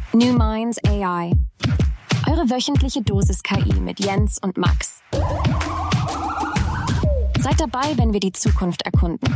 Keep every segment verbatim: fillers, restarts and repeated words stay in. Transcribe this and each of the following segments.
New Minds A I. Eure wöchentliche Dosis K I mit Jens und Max. Seid dabei, wenn wir die Zukunft erkunden.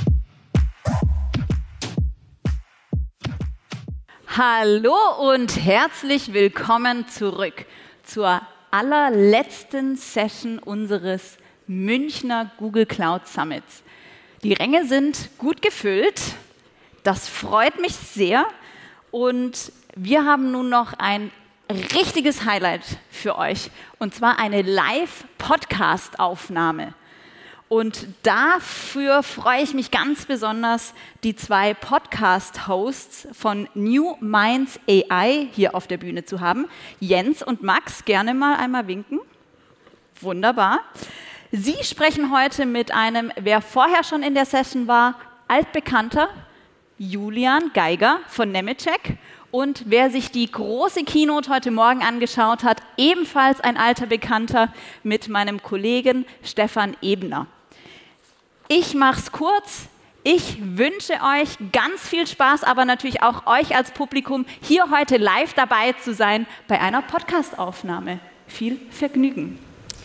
Hallo und herzlich willkommen zurück zur allerletzten Session unseres Münchner Google Cloud Summits. Die Ränge sind gut gefüllt, das freut mich sehr und wir haben nun noch ein richtiges Highlight für euch und zwar eine Live-Podcast-Aufnahme. Und dafür freue ich mich ganz besonders, die zwei Podcast-Hosts von New Minds A I hier auf der Bühne zu haben. Jens und Max, gerne mal einmal winken. Wunderbar. Sie sprechen heute mit einem, wer vorher schon in der Session war, altbekannter, Julian Geiger von Nemetschek. Und wer sich die große Keynote heute Morgen angeschaut hat, ebenfalls ein alter Bekannter mit meinem Kollegen Stefan Ebner. Ich mache es kurz. Ich wünsche euch ganz viel Spaß, aber natürlich auch euch als Publikum, hier heute live dabei zu sein bei einer Podcast-Aufnahme. Viel Vergnügen.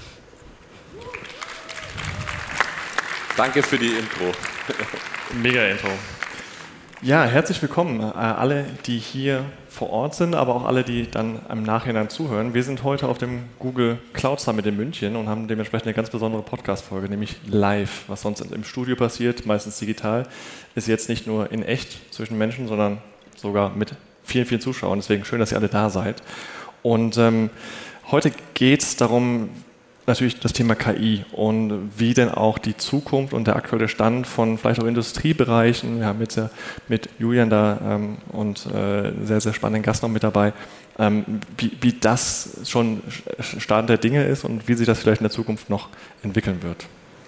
Danke für die Intro. Mega Intro. Ja, herzlich willkommen äh, alle, die hier vor Ort sind, aber auch alle, die dann im Nachhinein zuhören. Wir sind heute auf dem Google Cloud Summit in München und haben dementsprechend eine ganz besondere Podcast-Folge, nämlich live. Was sonst im Studio passiert, meistens digital, ist jetzt nicht nur in echt zwischen Menschen, sondern sogar mit vielen, vielen Zuschauern. Deswegen schön, dass ihr alle da seid. Und ähm, heute geht es darum, natürlich das Thema K I und wie denn auch die Zukunft und der aktuelle Stand von vielleicht auch Industriebereichen, wir haben jetzt ja mit Julian da ähm, und äh, sehr, sehr spannenden Gast noch mit dabei, ähm, wie, wie das schon Stand der Dinge ist und wie sich das vielleicht in der Zukunft noch entwickeln wird.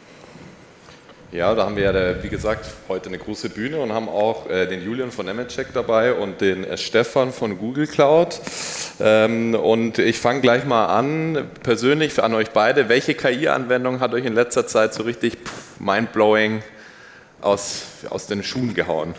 Ja, da haben wir ja, wie gesagt, heute eine große Bühne und haben auch äh, den Julian von Nemetschek dabei und den äh, Stefan von Google Cloud. Ähm, und ich fange gleich mal an, persönlich an euch beide. Welche K I-Anwendung hat euch in letzter Zeit so richtig pff, mindblowing aus, aus den Schuhen gehauen?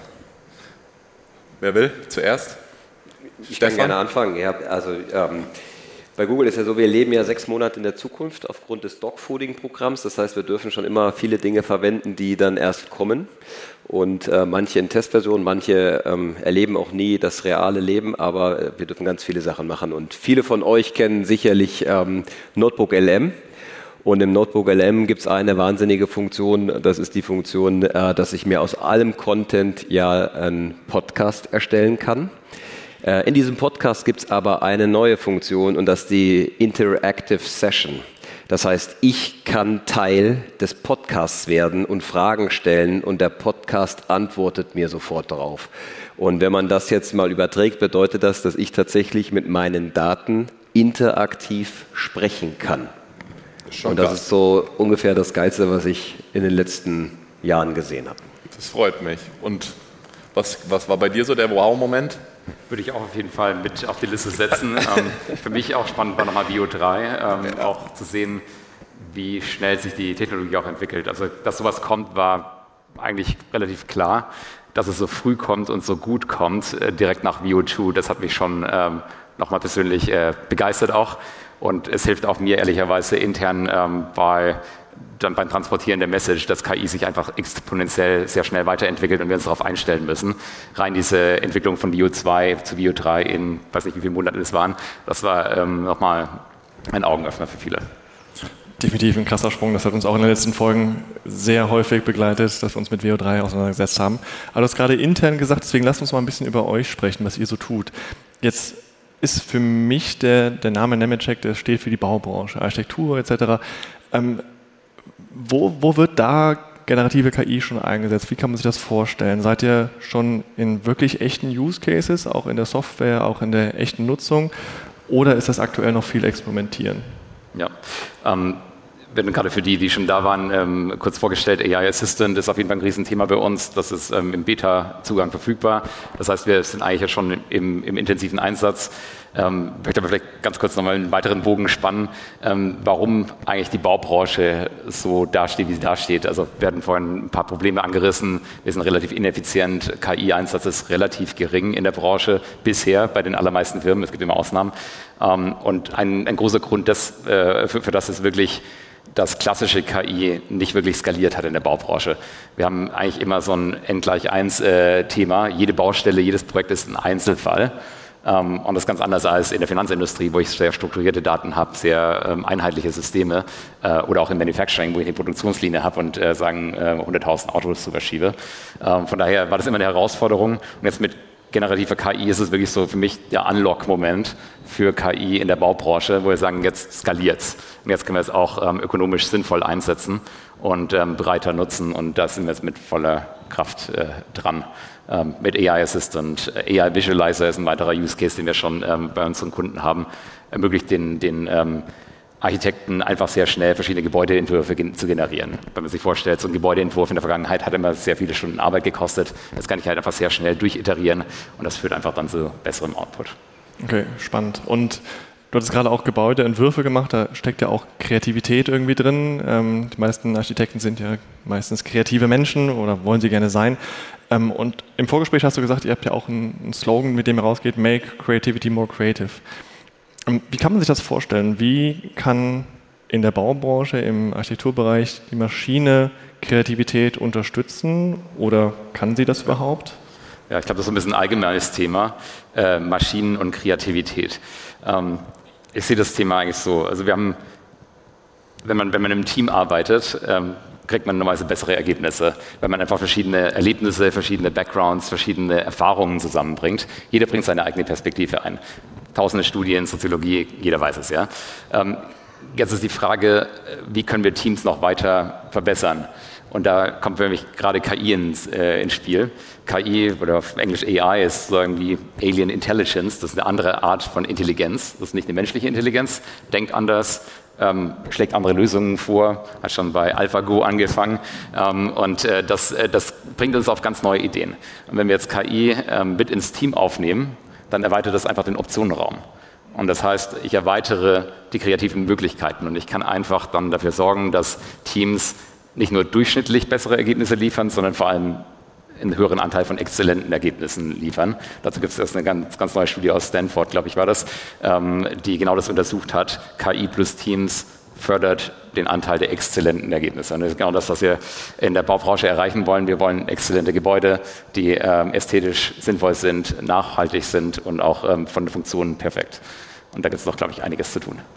Wer will zuerst? Ich Stefan? kann gerne anfangen. Ja, also, ähm, bei Google ist ja so, wir leben ja sechs Monate in der Zukunft aufgrund des Dogfooding-Programms. Das heißt, wir dürfen schon immer viele Dinge verwenden, die dann erst kommen. Und äh, manche in Testversionen, manche ähm, erleben auch nie das reale Leben, aber äh, wir dürfen ganz viele Sachen machen. Und viele von euch kennen sicherlich ähm, Notebook L M. Und im Notebook L M gibt es eine wahnsinnige Funktion, das ist die Funktion, äh, dass ich mir aus allem Content ja einen Podcast erstellen kann. In diesem Podcast gibt es aber eine neue Funktion und das ist die Interactive Session. Das heißt, ich kann Teil des Podcasts werden und Fragen stellen und der Podcast antwortet mir sofort darauf. Und wenn man das jetzt mal überträgt, bedeutet das, dass ich tatsächlich mit meinen Daten interaktiv sprechen kann. Schon und das krass. ist so ungefähr das Geilste, was ich in den letzten Jahren gesehen habe. Das freut mich. Und was, was war bei dir so der Wow-Moment? Würde ich auch auf jeden Fall mit auf die Liste setzen. ähm, für mich auch spannend war nochmal Veo drei, ähm, ja. auch zu sehen, wie schnell sich die Technologie auch entwickelt. Also, dass sowas kommt, war eigentlich relativ klar. Dass es so früh kommt und so gut kommt, äh, direkt nach Veo zwei, das hat mich schon ähm, nochmal persönlich äh, begeistert auch. Und es hilft auch mir ehrlicherweise intern ähm, bei dann beim Transportieren der Message, dass K I sich einfach exponentiell sehr schnell weiterentwickelt und wir uns darauf einstellen müssen. Rein diese Entwicklung von Veo zwei zu Veo drei in, weiß nicht wie viele Monate es waren, das war ähm, nochmal ein Augenöffner für viele. Definitiv ein krasser Sprung, das hat uns auch in den letzten Folgen sehr häufig begleitet, dass wir uns mit Veo drei auseinandergesetzt haben. Aber du hast gerade intern gesagt, deswegen lasst uns mal ein bisschen über euch sprechen, was ihr so tut. Jetzt ist für mich der, der Name Nemetschek, der steht für die Baubranche, Architektur et cetera. Ähm, Wo, wo wird da generative K I schon eingesetzt? Wie kann man sich das vorstellen? Seid ihr schon in wirklich echten Use Cases, auch in der Software, auch in der echten Nutzung? Oder ist das aktuell noch viel experimentieren? Ja, ähm, werden gerade für die, die schon da waren, ähm, kurz vorgestellt, A I Assistant ist auf jeden Fall ein Riesenthema bei uns. Das ist ähm, im Beta-Zugang verfügbar. Das heißt, wir sind eigentlich ja schon im, im intensiven Einsatz. Ähm, ich möchte aber vielleicht ganz kurz nochmal einen weiteren Bogen spannen, ähm, warum eigentlich die Baubranche so dasteht, wie sie dasteht. Also wir hatten vorhin ein paar Probleme angerissen. Wir sind relativ ineffizient. K I-Einsatz ist relativ gering in der Branche bisher bei den allermeisten Firmen. Es gibt immer Ausnahmen. Ähm, und ein, ein großer Grund das, äh, für, für das ist wirklich, dass klassische K I nicht wirklich skaliert hat in der Baubranche. Wir haben eigentlich immer so ein N gleich eins äh, Thema. Jede Baustelle, jedes Projekt ist ein Einzelfall. Um, und das ist ganz anders als in der Finanzindustrie, wo ich sehr strukturierte Daten habe, sehr ähm, einheitliche Systeme äh, oder auch im Manufacturing, wo ich eine Produktionslinie habe und äh, sagen äh, hunderttausend Autos rüberschiebe. Ähm, von daher war das immer eine Herausforderung. Und jetzt mit generativer K I ist es wirklich so für mich der Unlock-Moment für K I in der Baubranche, wo wir sagen, jetzt skaliert's. Und jetzt können wir es auch ähm, ökonomisch sinnvoll einsetzen und ähm, breiter nutzen. Und da sind wir jetzt mit voller Kraft äh, dran. Ähm, mit A I Assistant, A I Visualizer ist ein weiterer Use Case, den wir schon ähm, bei unseren Kunden haben, ermöglicht den, den ähm, Architekten einfach sehr schnell verschiedene Gebäudeentwürfe gen- zu generieren. Wenn man sich vorstellt, so ein Gebäudeentwurf in der Vergangenheit hat immer sehr viele Stunden Arbeit gekostet. Das kann ich halt einfach sehr schnell durchiterieren und das führt einfach dann zu besserem Output. Okay, spannend. Und du hattest gerade auch Gebäudeentwürfe gemacht, da steckt ja auch Kreativität irgendwie drin. Ähm, die meisten Architekten sind ja meistens kreative Menschen oder wollen sie gerne sein. Ähm, und im Vorgespräch hast du gesagt, ihr habt ja auch einen, einen Slogan, mit dem rausgeht, Make Creativity More Creative. Ähm, wie kann man sich das vorstellen? Wie kann in der Baubranche, im Architekturbereich die Maschine Kreativität unterstützen oder kann sie das überhaupt? Ja, ich glaube, das ist ein bisschen ein allgemeines Thema, äh, Maschinen und Kreativität. Ähm, ich sehe das Thema eigentlich so, also wir haben, wenn man, wenn man im Team arbeitet, ähm, kriegt man normalerweise bessere Ergebnisse, weil man einfach verschiedene Erlebnisse, verschiedene Backgrounds, verschiedene Erfahrungen zusammenbringt. Jeder bringt seine eigene Perspektive ein. Tausende Studien, Soziologie, jeder weiß es, ja. Ähm, jetzt ist die Frage, wie können wir Teams noch weiter verbessern? Und da kommt für mich gerade K I ins, äh, ins Spiel. K I oder auf Englisch A I ist sozusagen wie Alien Intelligence. Das ist eine andere Art von Intelligenz. Das ist nicht eine menschliche Intelligenz. Denkt anders, ähm, schlägt andere Lösungen vor. Hat schon bei AlphaGo angefangen. Ähm, und äh, das, äh, das bringt uns auf ganz neue Ideen. Und wenn wir jetzt K I ähm, mit ins Team aufnehmen, dann erweitert das einfach den Optionenraum. Und das heißt, ich erweitere die kreativen Möglichkeiten. Und ich kann einfach dann dafür sorgen, dass Teams nicht nur durchschnittlich bessere Ergebnisse liefern, sondern vor allem einen höheren Anteil von exzellenten Ergebnissen liefern. Dazu gibt es erst eine ganz, ganz neue Studie aus Stanford, glaube ich, war das, ähm, die genau das untersucht hat. K I plus Teams fördert den Anteil der exzellenten Ergebnisse. Und das ist genau das, was wir in der Baubranche erreichen wollen. Wir wollen exzellente Gebäude, die ähm, ästhetisch sinnvoll sind, nachhaltig sind und auch ähm, von den Funktionen perfekt. Und da gibt es noch, glaube ich, einiges zu tun.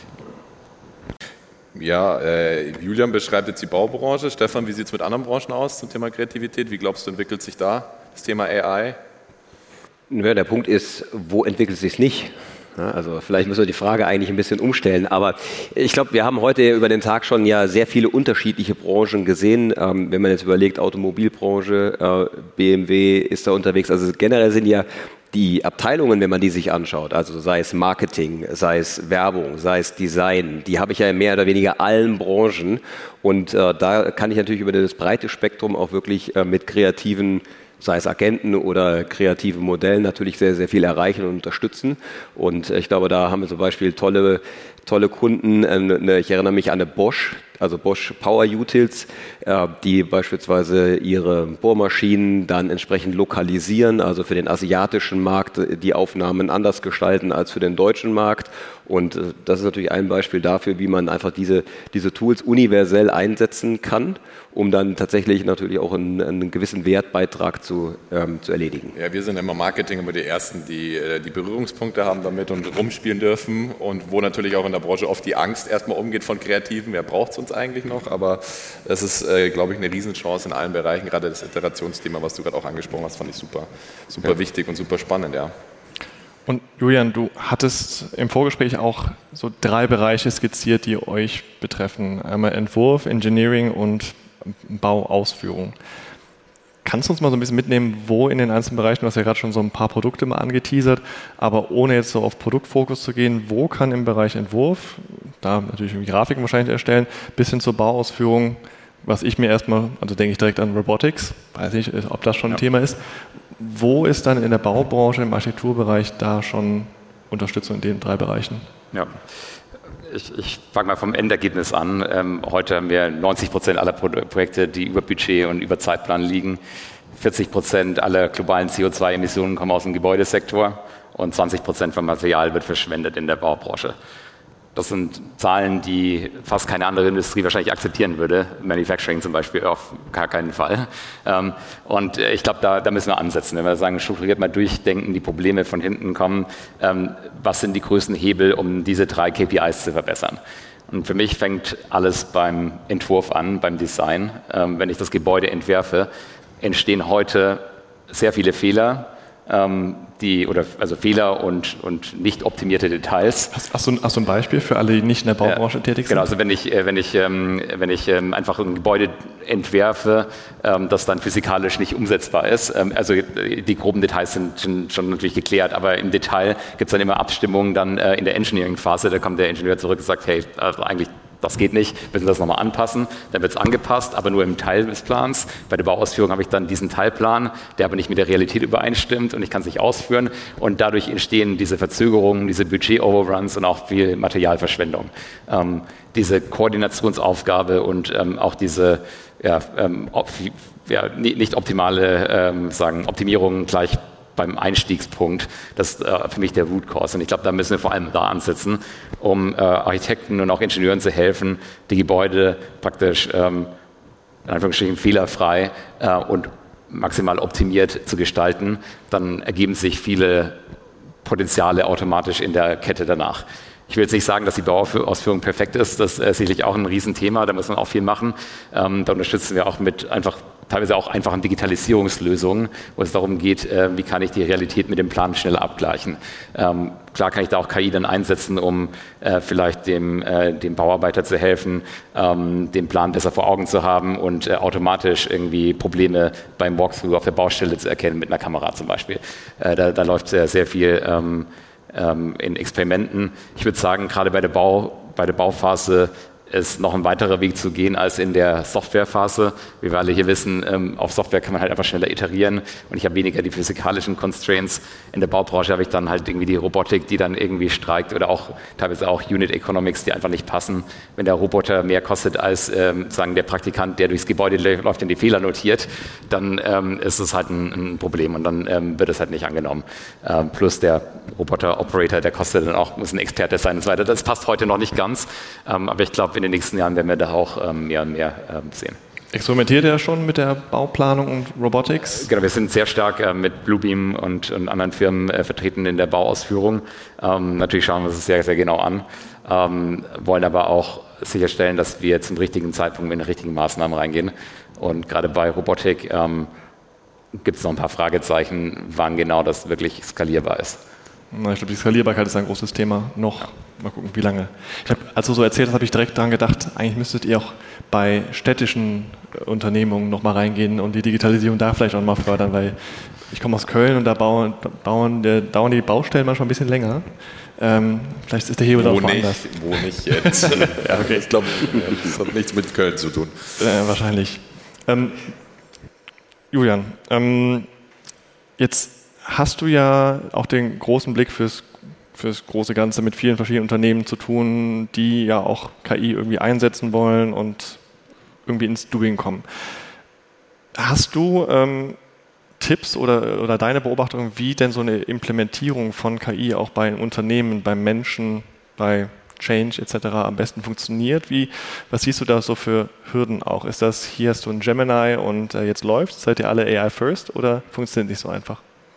Ja, äh, Julian beschreibt jetzt die Baubranche. Stefan, wie sieht es mit anderen Branchen aus zum Thema Kreativität? Wie glaubst du, entwickelt sich da das Thema A I? Ja, der Punkt ist, wo entwickelt es sich nicht? Ja, also vielleicht müssen wir die Frage eigentlich ein bisschen umstellen, aber ich glaube, wir haben heute über den Tag schon ja sehr viele unterschiedliche Branchen gesehen. Ähm, wenn man jetzt überlegt, Automobilbranche, äh, B M W ist da unterwegs, also generell sind ja die Abteilungen, wenn man die sich anschaut, also sei es Marketing, sei es Werbung, sei es Design, die habe ich ja in mehr oder weniger allen Branchen und äh, da kann ich natürlich über das breite Spektrum auch wirklich äh, mit kreativen, sei es Agenten oder kreativen Modellen natürlich sehr, sehr viel erreichen und unterstützen und ich glaube, da haben wir zum Beispiel tolle, tolle Kunden, äh, ich erinnere mich an eine Bosch, also Bosch Power Utils, äh, die beispielsweise ihre Bohrmaschinen dann entsprechend lokalisieren, also für den asiatischen Markt die Aufnahmen anders gestalten als für den deutschen Markt. Und äh, das ist natürlich ein Beispiel dafür, wie man einfach diese, diese Tools universell einsetzen kann, um dann tatsächlich natürlich auch einen, einen gewissen Wertbeitrag zu, ähm, zu erledigen. Ja, wir sind immer Marketing immer die Ersten, die äh, die Berührungspunkte haben damit und rumspielen dürfen und wo natürlich auch in der Branche oft die Angst erstmal umgeht von Kreativen, wer braucht es uns eigentlich noch, aber es ist, äh, glaube ich, eine Riesenchance in allen Bereichen, gerade das Iterationsthema, was du gerade auch angesprochen hast, fand ich super, super ja. wichtig und super spannend, ja. Und Julian, du hattest im Vorgespräch auch so drei Bereiche skizziert, die euch betreffen. Einmal Entwurf, Engineering und Bauausführung. Kannst du uns mal so ein bisschen mitnehmen, wo in den einzelnen Bereichen, du hast ja gerade schon so ein paar Produkte mal angeteasert, aber ohne jetzt so auf Produktfokus zu gehen, wo kann im Bereich Entwurf, da natürlich Grafiken wahrscheinlich erstellen, bis hin zur Bauausführung, was ich mir erstmal, also denke ich direkt an Robotics, weiß nicht, ob das schon ein ja. Thema ist, wo ist dann in der Baubranche, im Architekturbereich da schon Unterstützung in den drei Bereichen? Ja. Ich, ich fange mal vom Endergebnis an. Ähm, heute haben wir neunzig Prozent aller Pro- Projekte, die über Budget und über Zeitplan liegen. vierzig Prozent aller globalen C O zwei Emissionen kommen aus dem Gebäudesektor und zwanzig Prozent vom Material wird verschwendet in der Baubranche. Das sind Zahlen, die fast keine andere Industrie wahrscheinlich akzeptieren würde. Manufacturing zum Beispiel auf gar keinen Fall. Ähm, und ich glaube, da, da müssen wir ansetzen. Wenn wir sagen, strukturiert mal durchdenken, die Probleme von hinten kommen, ähm, was sind die größten Hebel, um diese drei K P Is zu verbessern? Und für mich fängt alles beim Entwurf an, beim Design. Ähm, wenn ich das Gebäude entwerfe, entstehen heute sehr viele Fehler. Die, oder, also Fehler und, und nicht optimierte Details. Hast, hast, du, hast du ein Beispiel für alle, die nicht in der Baubranche äh, tätig sind? Genau, also wenn ich, wenn ich, wenn ich einfach ein Gebäude entwerfe, das dann physikalisch nicht umsetzbar ist, also die groben Details sind schon, schon natürlich geklärt, aber im Detail gibt es dann immer Abstimmungen dann in der Engineering-Phase, da kommt der Ingenieur zurück und sagt, hey, also eigentlich das geht nicht, müssen das nochmal anpassen. Dann wird es angepasst, aber nur im Teil des Plans. Bei der Bauausführung habe ich dann diesen Teilplan, der aber nicht mit der Realität übereinstimmt und ich kann es nicht ausführen. Und dadurch entstehen diese Verzögerungen, diese Budget-Overruns und auch viel Materialverschwendung. Ähm, diese Koordinationsaufgabe und ähm, auch diese ja, ähm, op- ja, nicht optimale ähm, sagen, Optimierungen gleich beim Einstiegspunkt, das ist äh, für mich der Root Cause. Und ich glaube, da müssen wir vor allem da ansetzen, um äh, Architekten und auch Ingenieuren zu helfen, die Gebäude praktisch ähm, in Anführungsstrichen fehlerfrei äh, und maximal optimiert zu gestalten. Dann ergeben sich viele Potenziale automatisch in der Kette danach. Ich will jetzt nicht sagen, dass die Bauausführung perfekt ist, das ist sicherlich auch ein Riesenthema, da muss man auch viel machen. Ähm, da unterstützen wir auch mit einfach teilweise auch einfachen Digitalisierungslösungen, wo es darum geht, äh, wie kann ich die Realität mit dem Plan schneller abgleichen. Ähm, klar kann ich da auch K I dann einsetzen, um äh, vielleicht dem, äh, dem Bauarbeiter zu helfen, ähm, den Plan besser vor Augen zu haben und äh, automatisch irgendwie Probleme beim Walkthrough auf der Baustelle zu erkennen, mit einer Kamera zum Beispiel. Äh, da, da läuft sehr, sehr viel ähm, ähm, in Experimenten. Ich würde sagen, gerade bei der, Bau, bei der Bauphase ist noch ein weiterer Weg zu gehen als in der Softwarephase. Wie wir alle hier wissen, ähm, auf Software kann man halt einfach schneller iterieren und ich habe weniger die physikalischen Constraints. In der Baubranche habe ich dann halt irgendwie die Robotik, die dann irgendwie streikt oder auch teilweise auch Unit Economics, die einfach nicht passen. Wenn der Roboter mehr kostet als ähm, sagen der Praktikant, der durchs Gebäude läuft und die Fehler notiert, dann ähm, ist es halt ein, ein Problem und dann ähm, wird es halt nicht angenommen. Ähm, plus der Roboter-Operator, der kostet dann auch, muss ein Experte sein und so weiter. Das passt heute noch nicht ganz, ähm, aber ich glaube, in den nächsten Jahren werden wir da auch ähm, mehr und mehr ähm, sehen. Experimentiert ihr schon mit der Bauplanung und Robotics? Genau, wir sind sehr stark äh, mit Bluebeam und, und anderen Firmen äh, vertreten in der Bauausführung. Ähm, natürlich schauen wir uns das sehr, sehr genau an, ähm, wollen aber auch sicherstellen, dass wir zum richtigen Zeitpunkt mit den richtigen Maßnahmen reingehen. Und gerade bei Robotik ähm, gibt es noch ein paar Fragezeichen, wann genau das wirklich skalierbar ist. Ich glaube, die Skalierbarkeit ist ein großes Thema noch. Mal gucken, wie lange. Ich hab, als du so erzählt hast, habe ich direkt daran gedacht, eigentlich müsstet ihr auch bei städtischen Unternehmungen noch mal reingehen und die Digitalisierung da vielleicht auch noch mal fördern, weil ich komme aus Köln und da bauen, bauen, da dauern die Baustellen manchmal ein bisschen länger. Ähm, vielleicht ist der Hebel auch woanders. Wo nicht jetzt? Ja, okay. Ich glaube, das hat nichts mit Köln zu tun. Äh, wahrscheinlich. Ähm, Julian, ähm, jetzt hast du ja auch den großen Blick fürs, fürs große Ganze mit vielen verschiedenen Unternehmen zu tun, die ja auch K I irgendwie einsetzen wollen und irgendwie ins Doing kommen. Hast du ähm, Tipps oder, oder deine Beobachtung, wie denn so eine Implementierung von K I auch bei Unternehmen, beim Menschen, bei Change et cetera am besten funktioniert? Wie, was siehst du da so für Hürden auch? Ist das, hier hast du ein Gemini und äh, jetzt läuft, seid ihr alle A I first oder funktioniert nicht so einfach?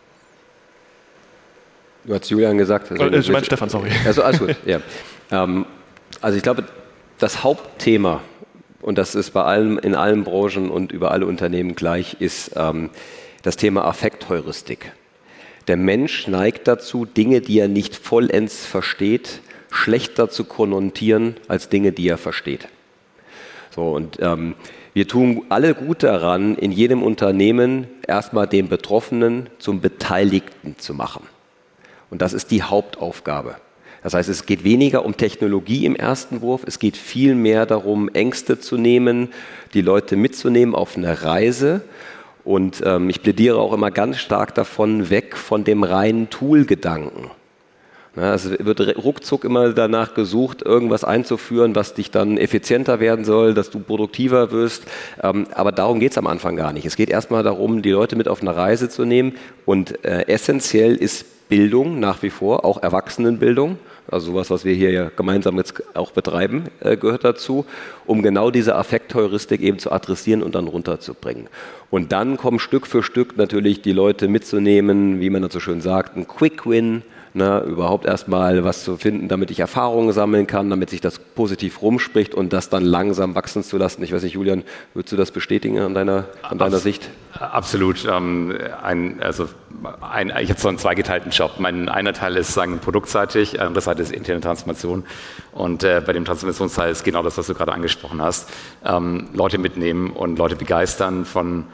Du hast Julian gesagt. Also, oh, ich meine Stefan, sorry. Also alles gut, ja. Ähm, also ich glaube, das Hauptthema, und das ist bei allen, in allen Branchen und über alle Unternehmen gleich, ist ähm, das Thema Affektheuristik. Der Mensch neigt dazu, Dinge, die er nicht vollends versteht, schlechter zu konnotieren als Dinge, die er versteht. So, und ähm, Wir tun alle gut daran, in jedem Unternehmen erstmal den Betroffenen zum Beteiligten zu machen. Und das ist die Hauptaufgabe. Das heißt, es geht weniger um Technologie im ersten Wurf, es geht viel mehr darum, Ängste zu nehmen, die Leute mitzunehmen auf eine Reise. Und ähm, ich plädiere auch immer ganz stark davon weg von dem reinen Tool-Gedanken. Ja, es wird ruckzuck immer danach gesucht, irgendwas einzuführen, was dich dann effizienter werden soll, dass du produktiver wirst. Ähm, aber darum geht es am Anfang gar nicht. Es geht erstmal darum, die Leute mit auf eine Reise zu nehmen. Und äh, essentiell ist Bildung nach wie vor, auch Erwachsenenbildung. Also sowas, was wir hier ja gemeinsam jetzt auch betreiben, äh, gehört dazu, um genau diese Affektheuristik eben zu adressieren und dann runterzubringen. Und dann kommen Stück für Stück natürlich die Leute mitzunehmen, wie man das so schön sagt, ein Quick Win, ne, überhaupt erstmal was zu finden, damit ich Erfahrungen sammeln kann, damit sich das positiv rumspricht und das dann langsam wachsen zu lassen. Ich weiß nicht, Julian, würdest du das bestätigen an deiner, an deiner Abs- Sicht? Absolut. Ähm, ein, also ein, ich habe so einen zweigeteilten Job. Mein einer Teil ist sagen produktseitig, andere Seite ist interne Transformation. Und äh, bei dem Transformationsteil ist genau das, was du gerade angesprochen hast. Ähm, Leute mitnehmen und Leute begeistern von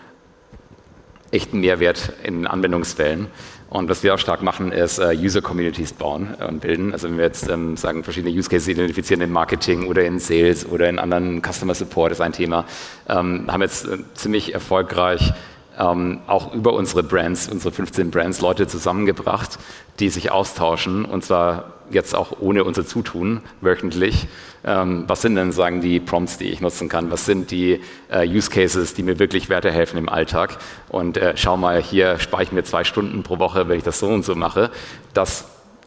echten Mehrwert in Anwendungsfällen. Und was wir auch stark machen, ist äh, User-Communities bauen und bilden. Also wenn wir jetzt ähm, sagen, verschiedene Use Cases identifizieren im Marketing oder in Sales oder in anderen Customer Support ist ein Thema, ähm, haben jetzt äh, ziemlich erfolgreich ähm, auch über unsere Brands, unsere fünfzehn Brands, Leute zusammengebracht, die sich austauschen und zwar jetzt auch ohne unser Zutun wöchentlich. Ähm, was sind denn, sagen die Prompts, die ich nutzen kann? Was sind die äh, Use Cases, die mir wirklich weiterhelfen im Alltag? Und äh, schau mal, hier spare ich mir zwei Stunden pro Woche, wenn ich das so und so mache. Das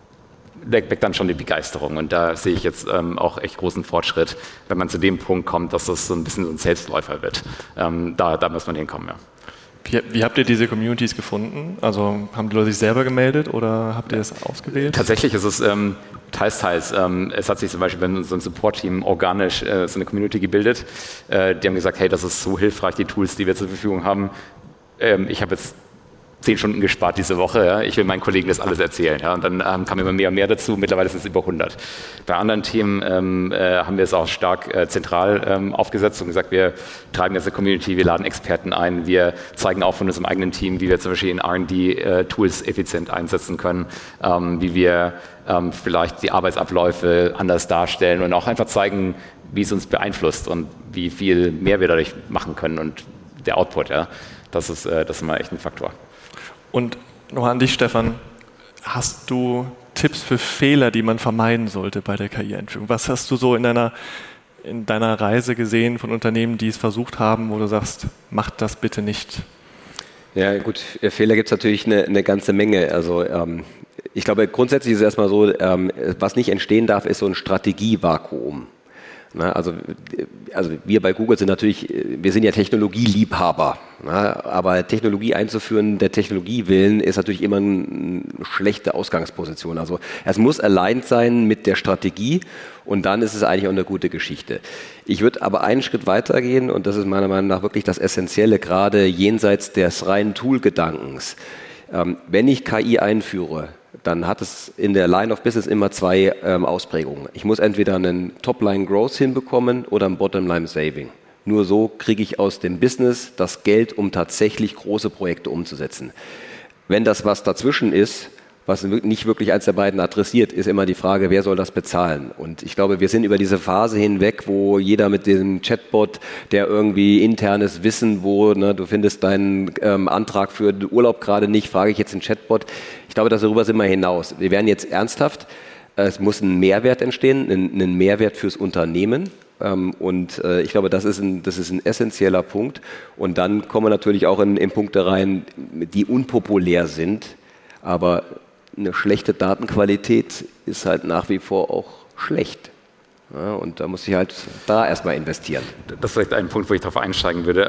weckt dann schon die Begeisterung. Und da sehe ich jetzt ähm, auch echt großen Fortschritt, wenn man zu dem Punkt kommt, dass das so ein bisschen so ein Selbstläufer wird. Ähm, da, da muss man hinkommen, ja. Wie, wie habt ihr diese Communities gefunden? Also haben die Leute sich selber gemeldet oder habt ihr es ausgewählt? Tatsächlich ist es ähm, teils, teils. Ähm, es hat sich zum Beispiel bei so einem Support-Team organisch äh, so eine Community gebildet. Äh, die haben gesagt, hey, das ist so hilfreich, die Tools, die wir zur Verfügung haben. Ähm, ich habe jetzt zehn Stunden gespart diese Woche. Ja. Ich will meinen Kollegen das alles erzählen. Ja. Und dann ähm, kam immer mehr und mehr dazu. Mittlerweile sind es über hundert. Bei anderen Themen ähm, äh, haben wir es auch stark äh, zentral ähm, aufgesetzt und gesagt, wir treiben jetzt eine Community, wir laden Experten ein, wir zeigen auch von unserem eigenen Team, wie wir zum Beispiel in R und D äh, Tools effizient einsetzen können, ähm, wie wir ähm, vielleicht die Arbeitsabläufe anders darstellen und auch einfach zeigen, wie es uns beeinflusst und wie viel mehr wir dadurch machen können und der Output. Ja. Das ist, äh, das ist mal echt ein Faktor. Und noch an dich, Stefan, hast du Tipps für Fehler, die man vermeiden sollte bei der K I-Einführung? Was hast du so in deiner, in deiner Reise gesehen von Unternehmen, die es versucht haben, wo du sagst, macht das bitte nicht? Ja gut, Fehler gibt es natürlich eine, eine ganze Menge. Also ähm, ich glaube, grundsätzlich ist es erstmal so, ähm, was nicht entstehen darf, ist so ein Strategievakuum. Na, also, also wir bei Google sind natürlich, wir sind ja Technologieliebhaber, na, aber Technologie einzuführen, der Technologie willen, ist natürlich immer eine schlechte Ausgangsposition. Also es muss aligned sein mit der Strategie und dann ist es eigentlich auch eine gute Geschichte. Ich würde aber einen Schritt weitergehen und das ist meiner Meinung nach wirklich das Essentielle, gerade jenseits des reinen Tool-Gedankens. Ähm, wenn ich K I einführe, dann hat es in der Line of Business immer zwei ähm, Ausprägungen. Ich muss entweder einen Top-Line-Growth hinbekommen oder ein Bottom-Line-Saving. Nur so kriege ich aus dem Business das Geld, um tatsächlich große Projekte umzusetzen. Wenn das was dazwischen ist, was nicht wirklich eins der beiden adressiert, ist immer die Frage, wer soll das bezahlen? Und ich glaube, wir sind über diese Phase hinweg, wo jeder mit dem Chatbot, der irgendwie internes Wissen, wo ne, du findest deinen ähm, Antrag für den Urlaub gerade nicht, frage ich jetzt den Chatbot. Ich glaube, darüber sind wir hinaus. Wir werden jetzt ernsthaft, es muss ein Mehrwert entstehen, ein, ein Mehrwert fürs Unternehmen. Ähm, und äh, ich glaube, das ist, ein, das ist ein essentieller Punkt. Und dann kommen wir natürlich auch in, in Punkte rein, die unpopulär sind, aber eine schlechte Datenqualität ist halt nach wie vor auch schlecht. Ja, und da muss ich halt da erstmal investieren. Das ist vielleicht ein Punkt, wo ich darauf einsteigen würde.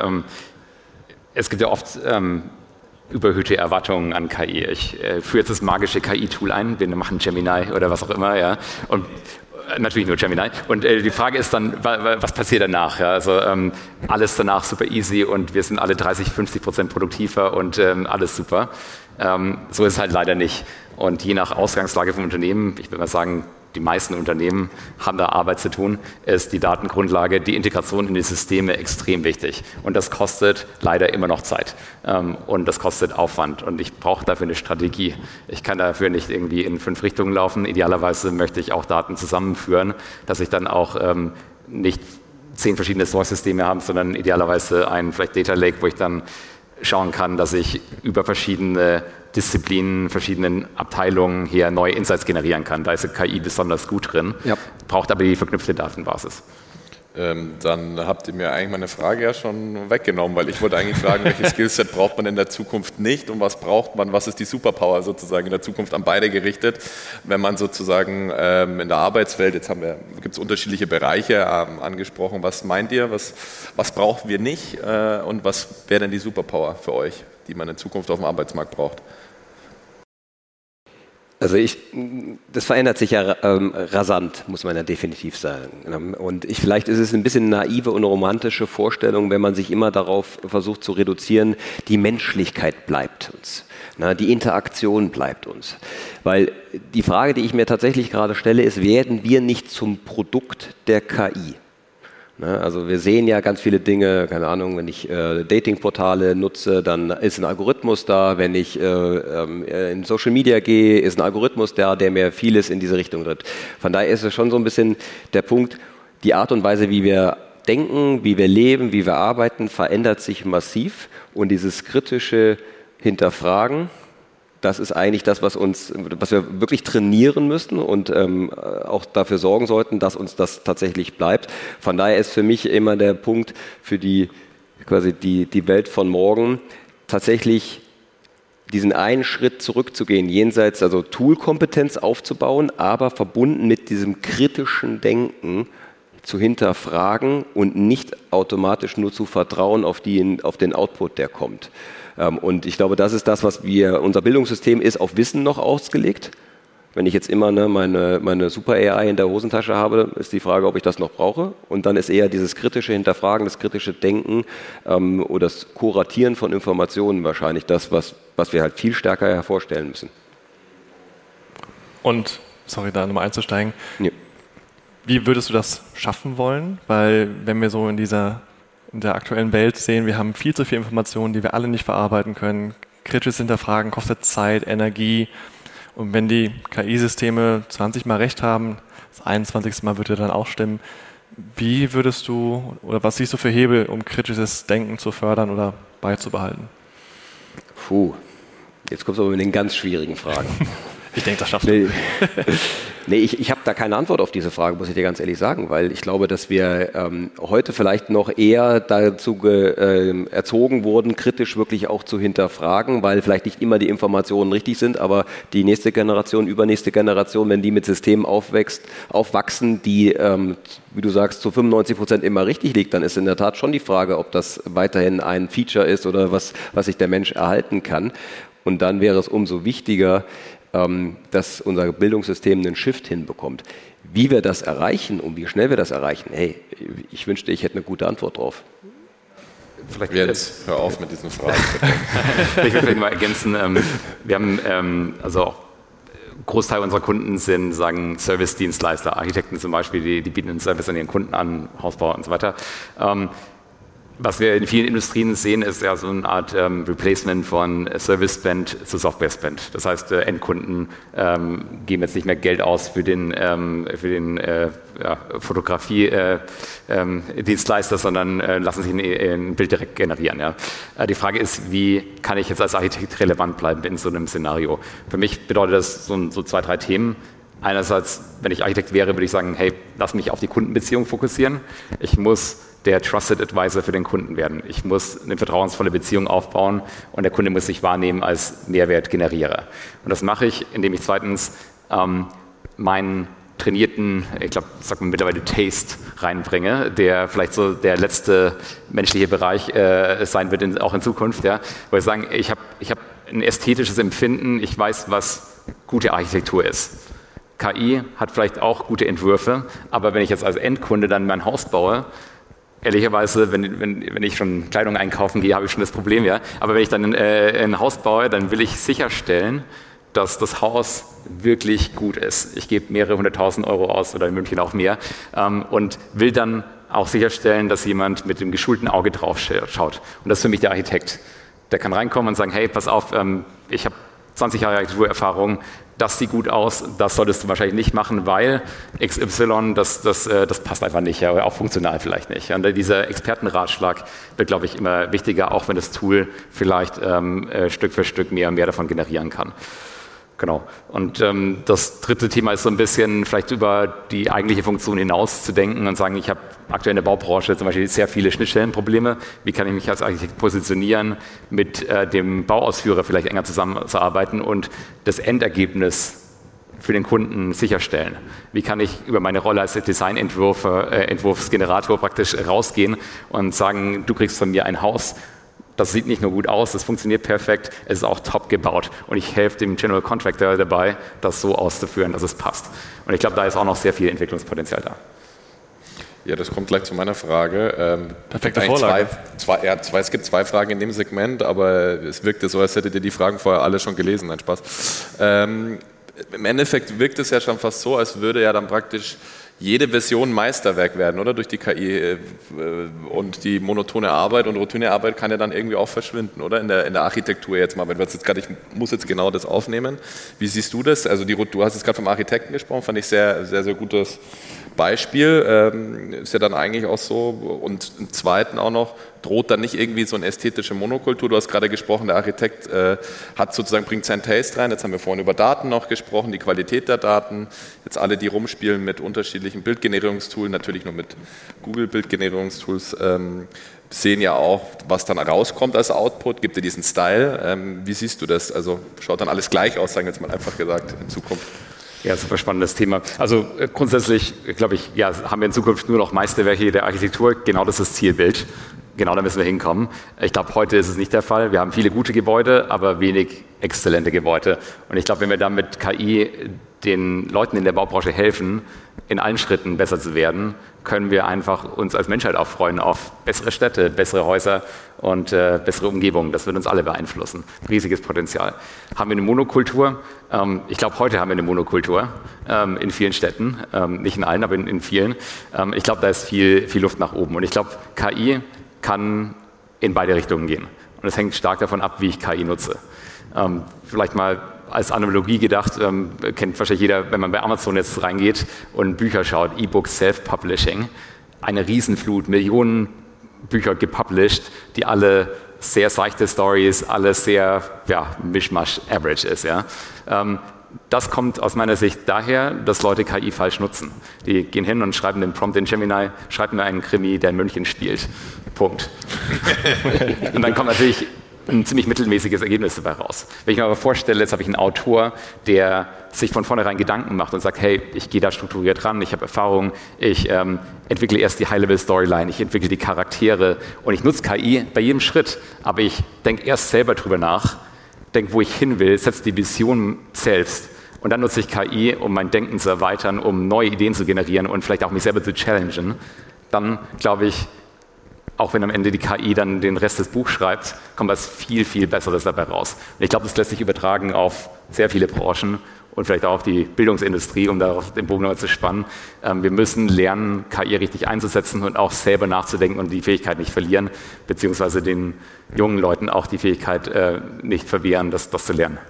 Es gibt ja oft ähm, überhöhte Erwartungen an K I. Ich äh, führe jetzt das magische K I-Tool ein, wir machen Gemini oder was auch immer, ja. Und natürlich nur Gemini. Und äh, die Frage ist dann, was passiert danach? Ja? Also ähm, alles danach super easy und wir sind alle dreißig, fünfzig Prozent produktiver und ähm, alles super. Ähm, so ist es halt leider nicht. Und je nach Ausgangslage vom Unternehmen, ich würde mal sagen, die meisten Unternehmen haben da Arbeit zu tun, ist die Datengrundlage, die Integration in die Systeme extrem wichtig. Und das kostet leider immer noch Zeit. Ähm, und das kostet Aufwand. Und ich brauche dafür eine Strategie. Ich kann dafür nicht irgendwie in fünf Richtungen laufen. Idealerweise möchte ich auch Daten zusammenführen, dass ich dann auch ähm, nicht zehn verschiedene Source-Systeme habe, sondern idealerweise ein vielleicht Data Lake, wo ich dann schauen kann, dass ich über verschiedene Disziplinen, verschiedenen Abteilungen hier neue Insights generieren kann. Da ist K I besonders gut drin, ja. Braucht aber die verknüpfte Datenbasis. Ähm, dann habt ihr mir eigentlich meine Frage ja schon weggenommen, weil ich wollte eigentlich fragen, welches Skillset braucht man in der Zukunft nicht und was braucht man, was ist die Superpower sozusagen in der Zukunft an beide gerichtet, wenn man sozusagen ähm, in der Arbeitswelt, jetzt haben wir, gibt es unterschiedliche Bereiche ähm, angesprochen, was meint ihr, was, was brauchen wir nicht äh, und was wäre denn die Superpower für euch, die man in Zukunft auf dem Arbeitsmarkt braucht? Also ich, das verändert sich ja ähm, rasant, muss man ja definitiv sagen. Und ich, vielleicht ist es ein bisschen naive und romantische Vorstellung, wenn man sich immer darauf versucht zu reduzieren, die Menschlichkeit bleibt uns, na, die Interaktion bleibt uns. Weil die Frage, die ich mir tatsächlich gerade stelle, ist, werden wir nicht zum Produkt der K I? Also wir sehen ja ganz viele Dinge, keine Ahnung, wenn ich äh, Datingportale nutze, dann ist ein Algorithmus da, wenn ich äh, äh, in Social Media gehe, ist ein Algorithmus da, der mir vieles in diese Richtung tritt. Von daher ist es schon so ein bisschen der Punkt, die Art und Weise, wie wir denken, wie wir leben, wie wir arbeiten, verändert sich massiv und dieses kritische Hinterfragen, das ist eigentlich das, was uns, was wir wirklich trainieren müssen und ähm, auch dafür sorgen sollten, dass uns das tatsächlich bleibt. Von daher ist für mich immer der Punkt für die, quasi die, die Welt von morgen, tatsächlich diesen einen Schritt zurückzugehen, jenseits, also Toolkompetenz aufzubauen, aber verbunden mit diesem kritischen Denken zu hinterfragen und nicht automatisch nur zu vertrauen auf, die, auf den Output, der kommt. Und ich glaube, das ist das, was wir, unser Bildungssystem ist auf Wissen noch ausgelegt. Wenn ich jetzt immer ne, meine, meine Super-A I in der Hosentasche habe, ist die Frage, ob ich das noch brauche. Und dann ist eher dieses kritische Hinterfragen, das kritische Denken ähm, oder das Kuratieren von Informationen wahrscheinlich das, was, was wir halt viel stärker hervorstellen müssen. Und, sorry, da nochmal einzusteigen, ja. Wie würdest du das schaffen wollen? Weil wenn wir so in dieser in der aktuellen Welt sehen, wir haben viel zu viel Informationen, die wir alle nicht verarbeiten können. Kritisches Hinterfragen kostet Zeit, Energie. Und wenn die K I-Systeme zwanzig Mal recht haben, das einundzwanzigste Mal würde dann auch stimmen. Wie würdest du, oder was siehst du für Hebel, um kritisches Denken zu fördern oder beizubehalten? Puh, jetzt kommst du aber mit den ganz schwierigen Fragen. Ich denke, das schaffst nee. du. Nee, ich, ich habe da keine Antwort auf diese Frage, muss ich dir ganz ehrlich sagen, weil ich glaube, dass wir ähm, heute vielleicht noch eher dazu ge, äh, erzogen wurden, kritisch wirklich auch zu hinterfragen, weil vielleicht nicht immer die Informationen richtig sind, aber die nächste Generation, übernächste Generation, wenn die mit Systemen aufwächst, aufwachsen, die, ähm, wie du sagst, zu fünfundneunzig Prozent immer richtig liegt, dann ist in der Tat schon die Frage, ob das weiterhin ein Feature ist oder was, was sich der Mensch erhalten kann. Und dann wäre es umso wichtiger, dass unser Bildungssystem einen Shift hinbekommt. Wie wir das erreichen und wie schnell wir das erreichen, hey, ich wünschte, ich hätte eine gute Antwort drauf. Vielleicht jetzt hör auf mit diesen Fragen. Ich will vielleicht mal ergänzen, ähm, wir haben ähm, also auch Großteil unserer Kunden sind, sagen Service-Dienstleister, Architekten zum Beispiel, die, die bieten einen Service an ihren Kunden an, Hausbauer und so weiter. Ähm, Was wir in vielen Industrien sehen, ist ja so eine Art ähm, Replacement von Service-Spend zu Software-Spend. Das heißt, äh, Endkunden ähm, geben jetzt nicht mehr Geld aus für den, ähm, für den äh, ja, Fotografie-Dienstleister, äh, ähm, sondern äh, lassen sich ein, ein Bild direkt generieren. Ja. Äh, die Frage ist, wie kann ich jetzt als Architekt relevant bleiben in so einem Szenario? Für mich bedeutet das so, so zwei, drei Themen. Einerseits, wenn ich Architekt wäre, würde ich sagen, hey, lass mich auf die Kundenbeziehung fokussieren. Ich muss der Trusted Advisor für den Kunden werden. Ich muss eine vertrauensvolle Beziehung aufbauen und der Kunde muss sich wahrnehmen als Mehrwertgenerierer. Und das mache ich, indem ich zweitens ähm, meinen trainierten, ich glaube, sagt man mittlerweile Taste reinbringe, der vielleicht so der letzte menschliche Bereich äh, sein wird, in, auch in Zukunft. Ja, wo ich sagen, ich habe ich hab ein ästhetisches Empfinden, ich weiß, was gute Architektur ist. K I hat vielleicht auch gute Entwürfe, aber wenn ich jetzt als Endkunde dann mein Haus baue, ehrlicherweise, wenn, wenn, wenn ich schon Kleidung einkaufen gehe, habe ich schon das Problem, ja. Aber wenn ich dann äh, ein Haus baue, dann will ich sicherstellen, dass das Haus wirklich gut ist. Ich gebe mehrere hunderttausend Euro aus oder in München auch mehr ähm, und will dann auch sicherstellen, dass jemand mit dem geschulten Auge drauf schaut. Und das ist für mich der Architekt. Der kann reinkommen und sagen, hey, pass auf, ähm, ich habe zwanzig Jahre Architekturerfahrung, das sieht gut aus, das solltest du wahrscheinlich nicht machen, weil X Y, das, das, äh, das passt einfach nicht, ja, oder auch funktional vielleicht nicht. Und dieser Expertenratschlag wird, glaube ich, immer wichtiger, auch wenn das Tool vielleicht ähm, äh, Stück für Stück mehr und mehr davon generieren kann. Genau. Und ähm, das dritte Thema ist so ein bisschen vielleicht über die eigentliche Funktion hinaus zu denken und sagen, ich habe aktuell in der Baubranche zum Beispiel sehr viele Schnittstellenprobleme. Wie kann ich mich als Architekt positionieren, mit äh, dem Bauausführer vielleicht enger zusammenzuarbeiten und das Endergebnis für den Kunden sicherstellen? Wie kann ich über meine Rolle als Designentwurfer, äh, Entwurfsgenerator praktisch rausgehen und sagen, du kriegst von mir ein Haus, das sieht nicht nur gut aus, das funktioniert perfekt, es ist auch top gebaut und ich helfe dem General Contractor dabei, das so auszuführen, dass es passt. Und ich glaube, da ist auch noch sehr viel Entwicklungspotenzial da. Ja, das kommt gleich zu meiner Frage. Ähm, Perfekte Vorlage. Zwei, zwei, ja, zwei, es gibt zwei Fragen in dem Segment, aber es wirkte so, als hättet ihr die Fragen vorher alle schon gelesen. Nein, Spaß. Ähm, Im Endeffekt wirkt es ja schon fast so, als würde ja dann praktisch jede Version Meisterwerk werden, oder? Durch die K I und die monotone Arbeit und Routinearbeit kann ja dann irgendwie auch verschwinden, oder? In der, in der Architektur jetzt mal, wenn wir jetzt gerade, ich muss jetzt genau das aufnehmen. Wie siehst du das? Also die, du hast jetzt gerade vom Architekten gesprochen, fand ich sehr, sehr, sehr gutes Beispiel. Ähm, ist ja dann eigentlich auch so. Und im Zweiten auch noch, droht dann nicht irgendwie so eine ästhetische Monokultur? Du hast gerade gesprochen, der Architekt äh, hat sozusagen, bringt sein Taste rein. Jetzt haben wir vorhin über Daten noch gesprochen, die Qualität der Daten. Jetzt alle, die rumspielen mit unterschiedlichen Bildgenerierungstools, natürlich nur mit Google-Bildgenerierungstools, ähm, sehen ja auch, was dann rauskommt als Output, gibt dir diesen Style. Ähm, wie siehst du das? Also schaut dann alles gleich aus, sagen wir jetzt mal einfach gesagt, in Zukunft. Ja, super spannendes Thema. Also äh, grundsätzlich, glaube ich, ja, haben wir in Zukunft nur noch Meisterwerke der Architektur. Genau das ist das Zielbild. Genau da müssen wir hinkommen. Ich glaube, heute ist es nicht der Fall. Wir haben viele gute Gebäude, aber wenig exzellente Gebäude. Und ich glaube, wenn wir dann mit K I den Leuten in der Baubranche helfen, in allen Schritten besser zu werden, können wir einfach uns als Menschheit auch freuen auf bessere Städte, bessere Häuser und äh, bessere Umgebungen. Das wird uns alle beeinflussen. Riesiges Potenzial. Haben wir eine Monokultur? Ähm, ich glaube, heute haben wir eine Monokultur ähm, in vielen Städten. Ähm, nicht in allen, aber in, in vielen. Ähm, ich glaube, da ist viel, viel Luft nach oben. Und ich glaube, K I kann in beide Richtungen gehen. Und es hängt stark davon ab, wie ich K I nutze. Ähm, vielleicht mal als Analogie gedacht, ähm, kennt wahrscheinlich jeder, wenn man bei Amazon jetzt reingeht und Bücher schaut, E-Books, Self-Publishing, eine Riesenflut, Millionen Bücher gepublished, die alle sehr seichte Stories, alle sehr, ja, Mischmasch, Average ist. Ja. Ähm, das kommt aus meiner Sicht daher, dass Leute K I falsch nutzen. Die gehen hin und schreiben den Prompt in Gemini, schreibt mir einen Krimi, der in München spielt. Punkt. Und dann kommt natürlich ein ziemlich mittelmäßiges Ergebnis dabei raus. Wenn ich mir aber vorstelle, jetzt habe ich einen Autor, der sich von vornherein Gedanken macht und sagt, hey, ich gehe da strukturiert ran, ich habe Erfahrung, ich ähm, entwickle erst die High-Level-Storyline, ich entwickle die Charaktere und ich nutze K I bei jedem Schritt, aber ich denke erst selber drüber nach, denke, wo ich hin will, setze die Vision selbst und dann nutze ich K I, um mein Denken zu erweitern, um neue Ideen zu generieren und vielleicht auch mich selber zu challengen. Dann, glaube ich, auch wenn am Ende die K I dann den Rest des Buchs schreibt, kommt was viel, viel Besseres dabei raus. Und ich glaube, das lässt sich übertragen auf sehr viele Branchen und vielleicht auch auf die Bildungsindustrie, um darauf den Bogen noch zu spannen. Ähm, wir müssen lernen, K I richtig einzusetzen und auch selber nachzudenken und die Fähigkeit nicht verlieren, beziehungsweise den jungen Leuten auch die Fähigkeit äh, nicht verwehren, das, das zu lernen.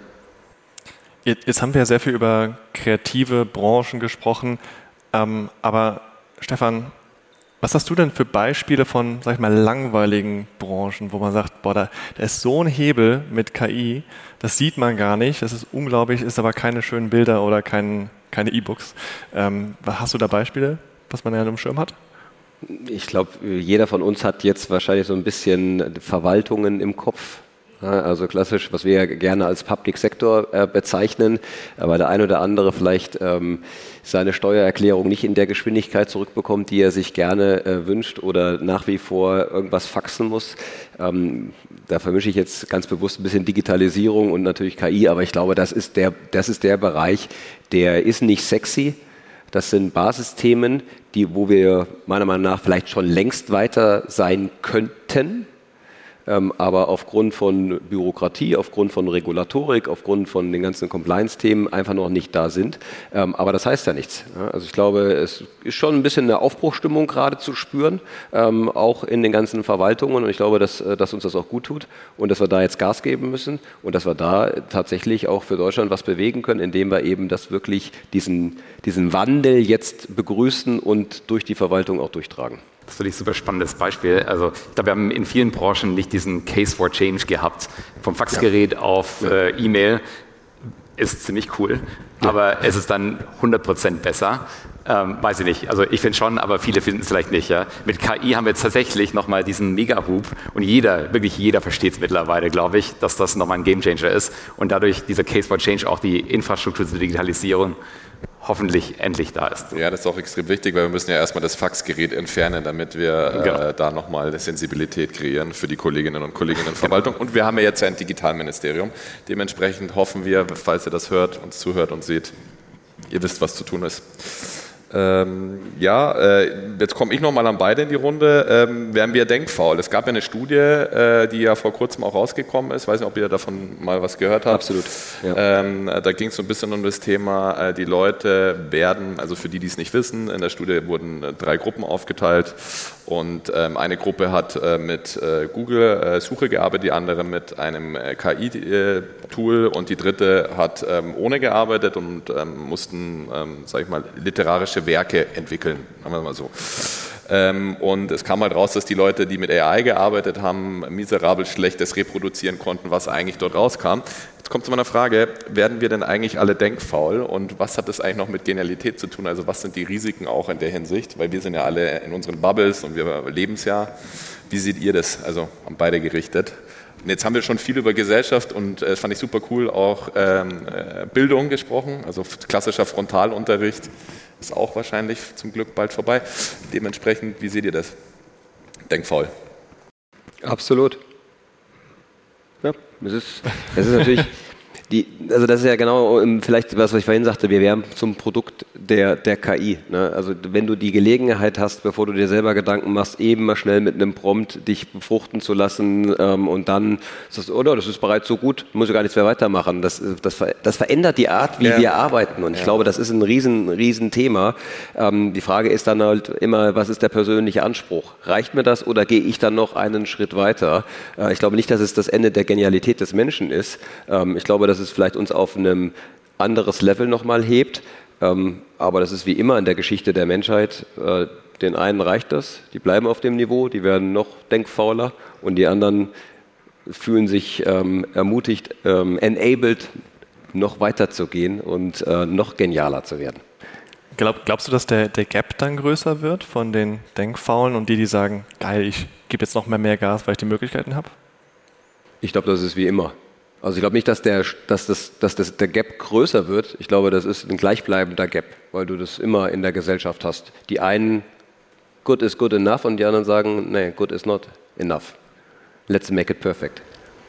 Jetzt haben wir ja sehr viel über kreative Branchen gesprochen, ähm, aber Stefan, was hast du denn für Beispiele von, sag ich mal, langweiligen Branchen, wo man sagt, boah, da, da ist so ein Hebel mit K I, das sieht man gar nicht, das ist unglaublich, ist aber keine schönen Bilder oder kein, keine E-Books. Ähm, hast du da Beispiele, was man ja im Schirm hat? Ich glaube, jeder von uns hat jetzt wahrscheinlich so ein bisschen Verwaltungen im Kopf. Also klassisch, was wir ja gerne als Public Sector äh, bezeichnen, aber der ein oder andere vielleicht ähm, seine Steuererklärung nicht in der Geschwindigkeit zurückbekommt, die er sich gerne äh, wünscht oder nach wie vor irgendwas faxen muss. Ähm, da vermische ich jetzt ganz bewusst ein bisschen Digitalisierung und natürlich K I, aber ich glaube, das ist der, das ist der Bereich, der ist nicht sexy. Das sind Basisthemen, die, wo wir meiner Meinung nach vielleicht schon längst weiter sein könnten. ähm, aber aufgrund von Bürokratie, aufgrund von Regulatorik, aufgrund von den ganzen Compliance-Themen einfach noch nicht da sind. Ähm, aber das heißt ja nichts. Ja? Also ich glaube, es ist schon ein bisschen eine Aufbruchstimmung gerade zu spüren, ähm, auch in den ganzen Verwaltungen, und ich glaube, dass, dass uns das auch gut tut und dass wir da jetzt Gas geben müssen und dass wir da tatsächlich auch für Deutschland was bewegen können, indem wir eben das wirklich diesen, diesen Wandel jetzt begrüßen und durch die Verwaltung auch durchtragen. Das finde ich ein super spannendes Beispiel. Also ich glaube, wir haben in vielen Branchen nicht diesen Case for Change gehabt. Vom Faxgerät ja. auf äh, E-Mail ist ziemlich cool, ja. aber es ist dann hundert Prozent besser. Ähm, weiß ich nicht. Also ich finde schon, aber viele finden es vielleicht nicht. Ja? Mit K I haben wir jetzt tatsächlich nochmal diesen Mega-Hub und jeder, wirklich jeder versteht es mittlerweile, glaube ich, dass das nochmal ein Gamechanger ist und dadurch dieser Case for Change auch die Infrastruktur zur Digitalisierung hoffentlich endlich da ist. Ja, das ist auch extrem wichtig, weil wir müssen ja erstmal das Faxgerät entfernen, damit wir genau. äh, da nochmal eine Sensibilität kreieren für die Kolleginnen und Kollegen in der Verwaltung. Und wir haben ja jetzt ein Digitalministerium. Dementsprechend hoffen wir, falls ihr das hört, uns zuhört und seht, ihr wisst, was zu tun ist. Ähm, ja, äh, jetzt komme ich nochmal an beide in die Runde. Ähm, wären wir denkfaul? Es gab ja eine Studie, äh, die ja vor kurzem auch rausgekommen ist. Ich weiß nicht, ob ihr davon mal was gehört habt. Absolut. Ja. Ähm, da ging es so ein bisschen um das Thema, äh, die Leute werden, also für die, die es nicht wissen, in der Studie wurden äh, drei Gruppen aufgeteilt und ähm, eine Gruppe hat äh, mit äh, Google äh, Suche gearbeitet, die andere mit einem äh, K I-Tool und die dritte hat ähm, ohne gearbeitet und ähm, mussten, ähm, sag ich mal, literarische Werke entwickeln, sagen wir mal so. Ähm, und es kam halt raus, dass die Leute, die mit A I gearbeitet haben, miserabel schlechtes reproduzieren konnten, was eigentlich dort rauskam. Jetzt kommt zu meiner Frage, werden wir denn eigentlich alle denkfaul und was hat das eigentlich noch mit Genialität zu tun? Also was sind die Risiken auch in der Hinsicht? Weil wir sind ja alle in unseren Bubbles und wir leben es ja. Wie seht ihr das? Also an beide gerichtet. Und jetzt haben wir schon viel über Gesellschaft und das äh, fand ich super cool, auch ähm, Bildung gesprochen, also klassischer Frontalunterricht ist auch wahrscheinlich zum Glück bald vorbei. Dementsprechend, wie seht ihr das? Denkfaul. Absolut. Ja, es ist, es ist natürlich, die, also das ist ja genau vielleicht was, was ich vorhin sagte, wir werden zum Produkt der, der K I. Ne? Also wenn du die Gelegenheit hast, bevor du dir selber Gedanken machst, eben mal schnell mit einem Prompt dich befruchten zu lassen ähm, und dann sagst du, oh, das ist bereits so gut, muss ich gar nichts mehr weitermachen. Das, das, das verändert die Art, wie ja. wir arbeiten und ich ja. glaube, das ist ein riesen, riesen Thema. Ähm, die Frage ist dann halt immer, was ist der persönliche Anspruch? Reicht mir das oder gehe ich dann noch einen Schritt weiter? Äh, ich glaube nicht, dass es das Ende der Genialität des Menschen ist. Ähm, ich glaube, dass es vielleicht uns auf einem anderes Level nochmal hebt. Ähm, aber das ist wie immer in der Geschichte der Menschheit. Äh, den einen reicht das, die bleiben auf dem Niveau, die werden noch denkfauler und die anderen fühlen sich ähm, ermutigt, ähm, enabled, noch weiter zu gehen und äh, noch genialer zu werden. Glaub, glaubst du, dass der, der Gap dann größer wird von den Denkfaulen und die, die sagen, geil, ich gebe jetzt noch mehr, mehr Gas, weil ich die Möglichkeiten habe? Ich glaube, das ist wie immer. Also ich glaube nicht, dass, der, dass, das, dass das, der Gap größer wird. Ich glaube, das ist ein gleichbleibender Gap, weil du das immer in der Gesellschaft hast. Die einen, good is good enough und die anderen sagen, nee, good is not enough. Let's make it perfect.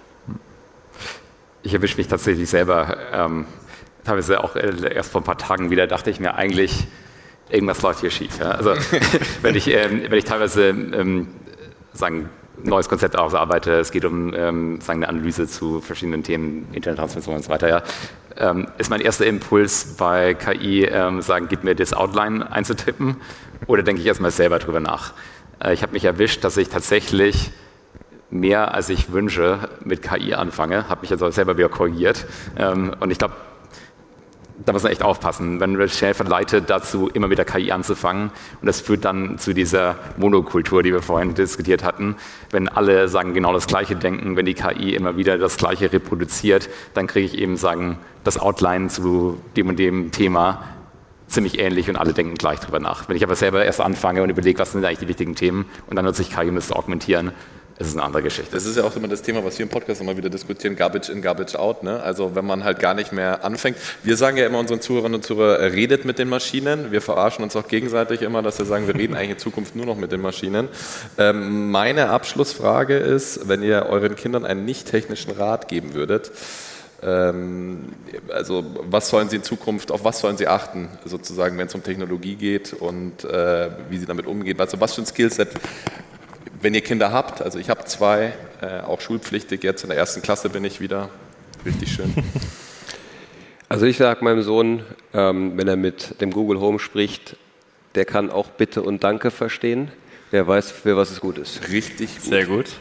Ich erwische mich tatsächlich selber, ähm, teilweise auch erst vor ein paar Tagen wieder, dachte ich mir eigentlich, irgendwas läuft hier schief. Ja? Also wenn ich, ähm, wenn ich teilweise ähm, sagen, neues Konzept ausarbeite, es geht um ähm, sagen, eine Analyse zu verschiedenen Themen, Internettransformation und so weiter, ja, ähm, ist mein erster Impuls bei K I, ähm, sagen, gib mir das Outline einzutippen oder denke ich erstmal selber drüber nach. Äh, ich habe mich erwischt, dass ich tatsächlich mehr als ich wünsche mit K I anfange, habe mich also selber wieder korrigiert ähm, und ich glaube, da muss man echt aufpassen, wenn man schnell verleitet dazu, immer mit der K I anzufangen. Und das führt dann zu dieser Monokultur, die wir vorhin diskutiert hatten. Wenn alle sagen, genau das Gleiche denken, wenn die K I immer wieder das Gleiche reproduziert, dann kriege ich eben sagen, das Outline zu dem und dem Thema ziemlich ähnlich und alle denken gleich drüber nach. Wenn ich aber selber erst anfange und überlege, was sind eigentlich die wichtigen Themen und dann nutze ich K I, um das zu augmentieren, das ist eine andere Geschichte. Das ist ja auch immer das Thema, was wir im Podcast immer wieder diskutieren, Garbage in, Garbage out. Ne? Also wenn man halt gar nicht mehr anfängt. Wir sagen ja immer unseren Zuhörerinnen und Zuhörern, redet mit den Maschinen. Wir verarschen uns auch gegenseitig immer, dass wir sagen, wir reden eigentlich in Zukunft nur noch mit den Maschinen. Ähm, meine Abschlussfrage ist, wenn ihr euren Kindern einen nicht technischen Rat geben würdet, ähm, also was sollen sie in Zukunft, auf was sollen sie achten, sozusagen, wenn es um Technologie geht und äh, wie sie damit umgehen? Also was für ein Skillset wenn ihr Kinder habt, also ich habe zwei, äh, auch schulpflichtig, jetzt in der ersten Klasse bin ich wieder, richtig schön. Also ich sage meinem Sohn, ähm, wenn er mit dem Google Home spricht, der kann auch Bitte und Danke verstehen. Der weiß, für was es gut ist. Richtig gut. Sehr gut.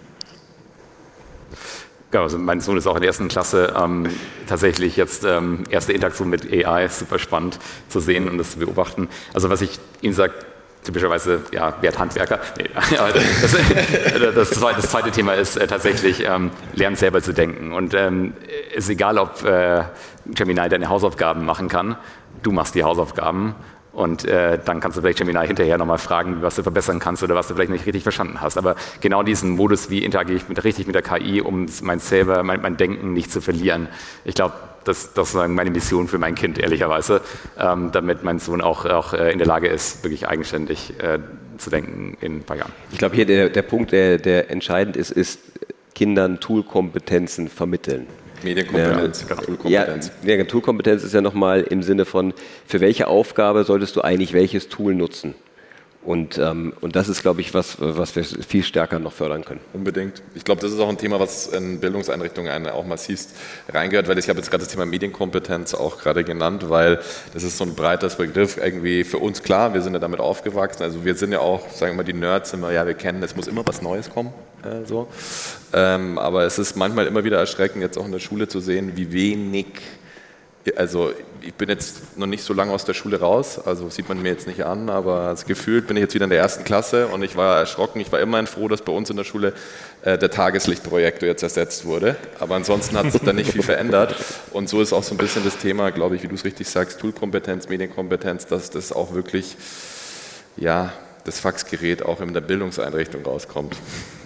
Ja, also mein Sohn ist auch in der ersten Klasse. Ähm, tatsächlich jetzt ähm, erste Interaktion mit A I, super spannend zu sehen und das zu beobachten. Also was ich Ihnen sage, typischerweise, ja, werd Handwerker. Nee, aber das, das, zweite, das zweite Thema ist äh, tatsächlich, ähm, lernen selber zu denken. Und ähm, es ist egal, ob äh, Gemini deine Hausaufgaben machen kann, du machst die Hausaufgaben. Und äh, dann kannst du vielleicht Gemini hinterher nochmal fragen, was du verbessern kannst oder was du vielleicht nicht richtig verstanden hast. Aber genau diesen Modus, wie interagiere ich mit, richtig mit der K I, um mein selber, mein, mein Denken nicht zu verlieren. Ich glaube, das, das ist meine Mission für mein Kind, ehrlicherweise, ähm, damit mein Sohn auch, auch äh, in der Lage ist, wirklich eigenständig äh, zu denken in ein paar Jahren. Ich glaube, hier der, der Punkt, der, der entscheidend ist, ist Kindern Toolkompetenzen vermitteln. Medienkompetenz, ja, Toolkompetenz. Ja, ja, Toolkompetenz ist ja nochmal im Sinne von, für welche Aufgabe solltest du eigentlich welches Tool nutzen? Und, ähm, und das ist, glaube ich, was, was wir viel stärker noch fördern können. Unbedingt. Ich glaube, das ist auch ein Thema, was in Bildungseinrichtungen auch massivst reingehört, weil ich habe jetzt gerade das Thema Medienkompetenz auch gerade genannt, weil das ist so ein breiter Begriff, irgendwie für uns klar, wir sind ja damit aufgewachsen, also wir sind ja auch, sagen wir mal, die Nerds sind wir, ja, wir kennen, es muss immer was Neues kommen, äh, so. Ähm, aber es ist manchmal immer wieder erschreckend, jetzt auch in der Schule zu sehen, wie wenig. Also ich bin jetzt noch nicht so lange aus der Schule raus, also sieht man mir jetzt nicht an, aber gefühlt bin ich jetzt wieder in der ersten Klasse und ich war erschrocken, ich war immerhin froh, dass bei uns in der Schule äh, der Tageslichtprojektor jetzt ersetzt wurde, aber ansonsten hat sich da nicht viel verändert und so ist auch so ein bisschen das Thema, glaube ich, wie du es richtig sagst, Toolkompetenz, Medienkompetenz, dass das auch wirklich, ja, das Faxgerät auch in der Bildungseinrichtung rauskommt.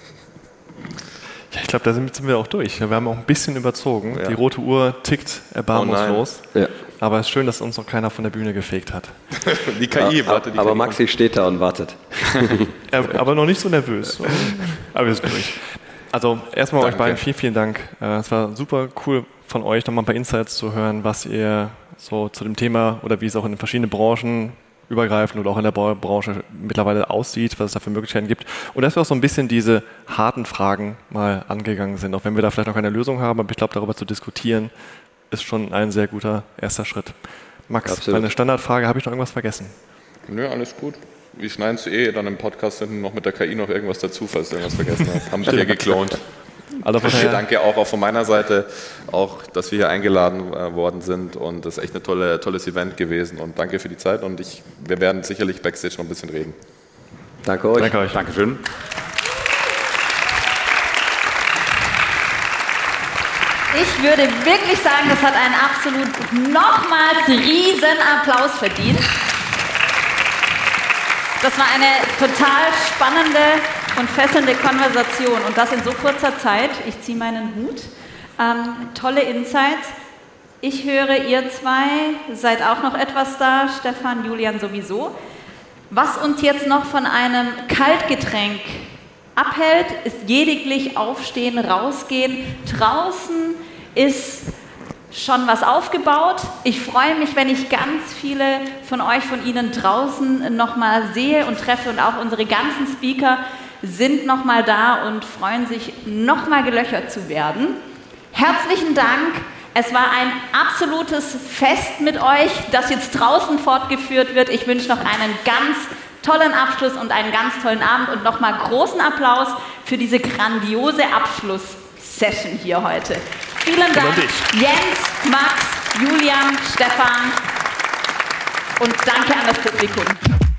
Ja, ich glaube, da sind, sind wir auch durch. Wir haben auch ein bisschen überzogen. Ja. Die rote Uhr tickt erbarmungslos. Oh ja. Aber es ist schön, dass uns noch keiner von der Bühne gefegt hat. Die K I, aber, warte, die aber K I Maxi steht da und wartet. er, aber noch nicht so nervös. Aber wir sind durch. Also erstmal euch beiden vielen, vielen Dank. Es war super cool von euch, nochmal ein paar Insights zu hören, was ihr so zu dem Thema oder wie es auch in den verschiedenen Branchen übergreifend oder auch in der Branche mittlerweile aussieht, was es da für Möglichkeiten gibt. Und dass wir auch so ein bisschen diese harten Fragen mal angegangen sind, auch wenn wir da vielleicht noch keine Lösung haben, aber ich glaube, darüber zu diskutieren, ist schon ein sehr guter erster Schritt. Max, Absolut. meine Standardfrage, habe ich noch irgendwas vergessen? Nö, alles gut. Wir schneiden es eh dann im Podcast hinten noch mit der K I noch irgendwas dazu, falls du irgendwas vergessen hast. Haben wir hier geklont. Also von daher, Danke auch, auch von meiner Seite, auch, dass wir hier eingeladen äh, worden sind und das ist echt ein tolle, tolles Event gewesen und danke für die Zeit und ich, wir werden sicherlich Backstage noch ein bisschen reden. Danke euch. danke euch. Dankeschön. Ich würde wirklich sagen, das hat einen absolut nochmals riesen Applaus verdient. Das war eine total spannende und fesselnde Konversation und das in so kurzer Zeit. Ich ziehe meinen Hut. Ähm, tolle Insights. Ich höre, ihr zwei seid auch noch etwas da, Stefan, Julian sowieso. Was uns jetzt noch von einem Kaltgetränk abhält, ist lediglich aufstehen, rausgehen. Draußen ist schon was aufgebaut. Ich freue mich, wenn ich ganz viele von euch, von Ihnen draußen nochmal sehe und treffe und auch unsere ganzen Speaker sind nochmal da und freuen sich, nochmal gelöchert zu werden. Herzlichen Dank. Es war ein absolutes Fest mit euch, das jetzt draußen fortgeführt wird. Ich wünsche noch einen ganz tollen Abschluss und einen ganz tollen Abend und nochmal großen Applaus für diese grandiose Abschlusssession hier heute. Vielen Dank, Jens, Max, Julian, Stefan und danke an das Publikum.